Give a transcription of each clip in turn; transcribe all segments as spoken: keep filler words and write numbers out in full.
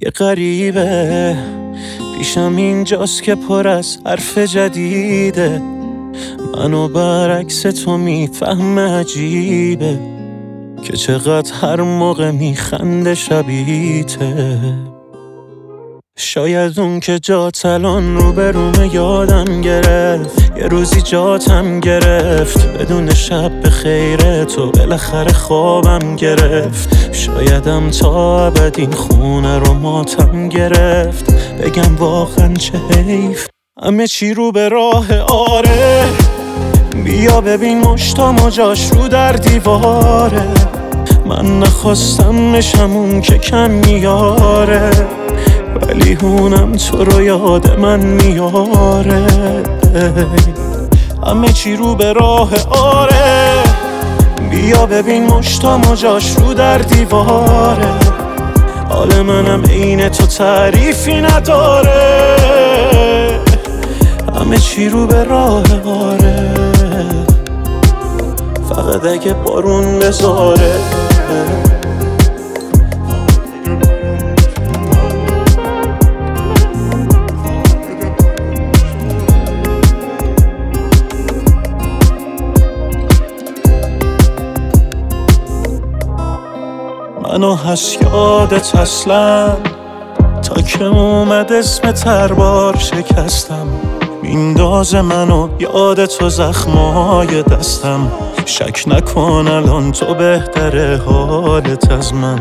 یه غریبه پیشم اینجاست که پر از حرف جدیده، منو برعکس تو میفهمه، عجیبه که چقدر هر موقع میخنده شبیته. شاید اون که جات الان رو به رومه یادم گرفت، یه روزی جاتم گرفت، بدون شب به خیره تو بالاخره خوابم گرفت. شایدم تا ابد این خونه رو ماتم گرفت، بگم واقعا چه حیف همه چی رو به راه. آره بیا ببین مشتام و جاش رو در دیواره، من نخواستم بشم اون که کم میاره، ولی هونم تو رو یاد من میاره. همه چی رو به راه. آره بیا ببین مشتام و جاش رو در دیواره، حال منم عین تو تعریفی نداره. همه چی رو به راه. آره فقط اگه بارون بذاره. منو هست یادت اصلا، تا که اومد اسم تربار شکستم، میندازه منو یاد تو زخمای دستم. شک نکن الان تو بهتره حالت از من.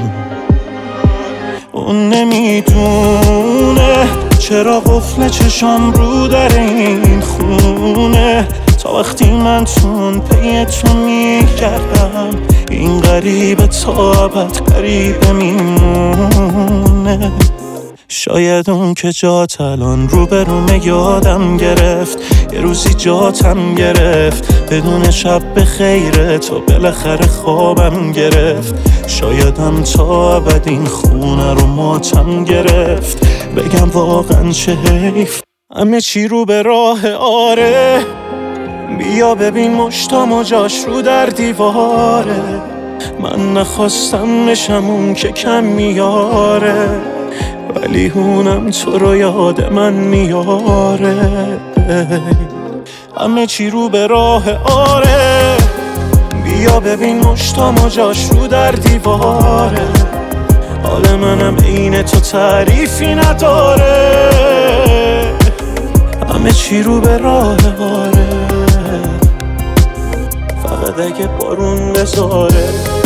اون نمیدونه چرا قفل چشام رو در این خونه، تا وقتی من تون پی تو میگردم، این غریبه تا ابد غریبه میمونه. شاید اون که جات الان رو به رومه یادم گرفت، یه روزی جاتم گرفت، بدون شب به خیره تو بالاخره خوابم گرفت. شایدم تا ابد این خونه رو ماتم گرفت، بگم واقعا چه حیف همه چی رو به راه. آره بیا ببین مشتام و جاش رو در دیواره، من نخواستم بشم اون که کم میاره، ولی هونم تو رو یاد من میاره. همه چی رو به راه. آره بیا ببین مشتام و جاش رو در دیواره، حال منم عین تو تعریفی نداره. همه چی رو به راه. آره فقط اگه بارون بذاره.